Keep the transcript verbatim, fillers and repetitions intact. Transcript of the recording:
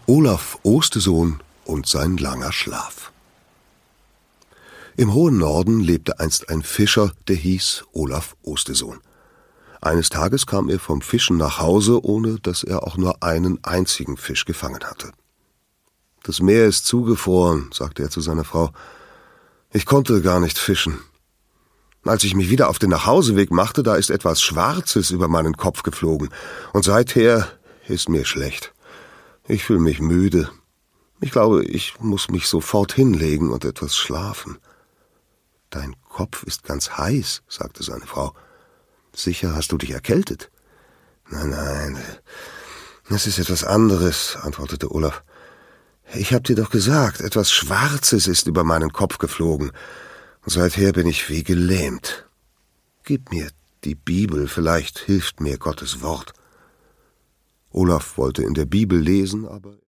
Olaf Ostesohn und sein langer Schlaf. Im hohen Norden lebte einst ein Fischer, der hieß Olaf Ostesohn. Eines Tages kam er vom Fischen nach Hause, ohne dass er auch nur einen einzigen Fisch gefangen hatte. »Das Meer ist zugefroren«, sagte er zu seiner Frau. »Ich konnte gar nicht fischen. Als ich mich wieder auf den Nachhauseweg machte, da ist etwas Schwarzes über meinen Kopf geflogen, und seither ist mir schlecht. Ich fühle mich müde. Ich glaube, ich muss mich sofort hinlegen und etwas schlafen.« »Dein Kopf ist ganz heiß«, sagte seine Frau. »Sicher hast du dich erkältet?« »Nein, nein, es ist etwas anderes«, antwortete Olaf. »Ich hab dir doch gesagt, etwas Schwarzes ist über meinen Kopf geflogen, und seither bin ich wie gelähmt. Gib mir die Bibel, vielleicht hilft mir Gottes Wort.« Olaf wollte in der Bibel lesen, aber